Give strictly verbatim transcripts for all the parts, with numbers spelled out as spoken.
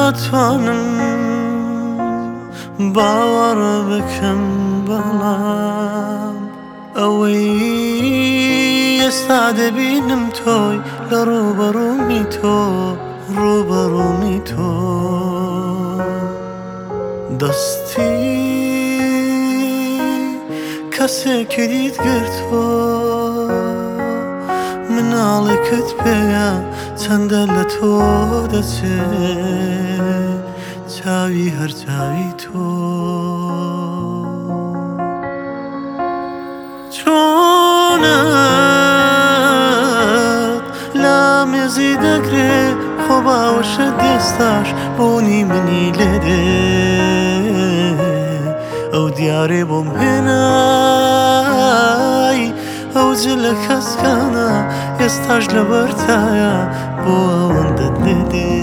ناتوانم باوەڕ بکەم بەڵام ئەوەی ئێستا دەبینم تۆی لە ڕووبەڕوومی تۆ ڕووبەڕوومی تۆ دەستی کەسێکیت گرتۆ مناڵێکت پێیە چەندە لە تۆ دەچێت چاوی هەر چاوی تۆ چۆنت لا مێزی دەگرێ خۆ باوەشە دێستاش بۆنی منی لێدێ ئەو دیارێ بۆم هێنای ئەو جلە کەسکانە ئێستاش لەبەرتایە بۆ ئەوەندەت لێدێ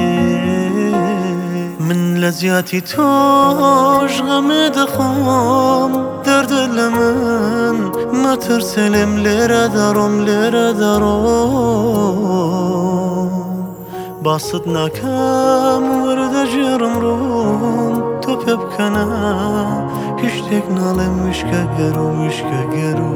من لە زیاتی تۆش غەمێ دەخۆم دەردە لە من مەترسێ لێم لێرە دەڕۆم لێرە دەڕۆم باست ناکەم وەردەژێڕم ڕووم تۆ پێ بکەنە هیچ شتێک ناڵێم وشکە گەرو وشکە گەرو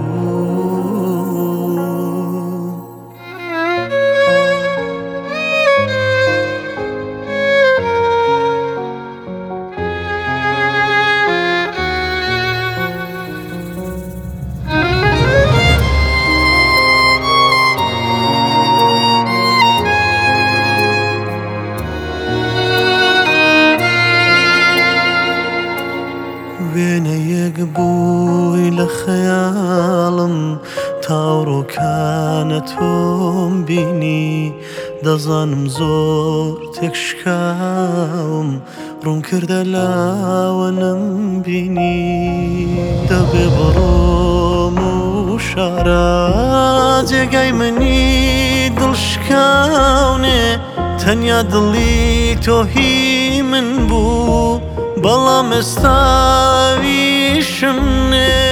وێنەیەک بووی لە خەیاڵم تاوڕۆکانە تۆم بینی دەزانم زۆر تێکشکاوم ڕوون کردە لاوە نەمبینی دەبێ بڕۆم و شارە جێگای منی دڵشکاونێ تەنیا دڵی تۆ هی من بوو بەڵام ئێستاویشم نێ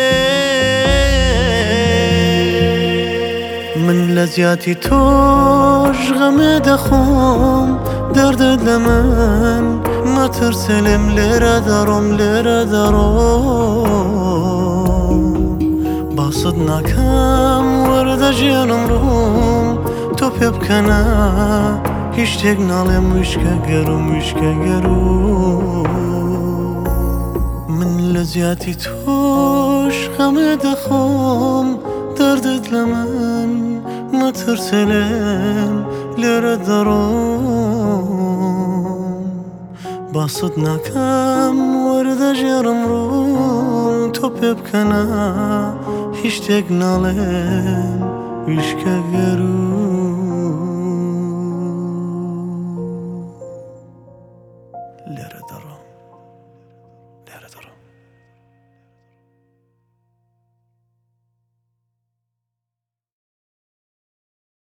من لە زیاتی تۆش غەمێ دەخۆم دەردت لە من مەترسێ لێم لێرە دەڕۆم لێرە دەڕۆم باست ناکەم وەردەژێنم ڕووم تۆ پێ بکەنە هیچ شتێک ناڵێم وشکە گەروم وشکە گەرو من لە زیاتی تۆش غەمێ دەخۆم دەردت لە من مەترسێ لێم لێرە دەڕۆم باست ناکەم وەردەژێڕم ڕووم تۆ پێ بکەنە هیچ شتێک ناڵێم وشکە گەرو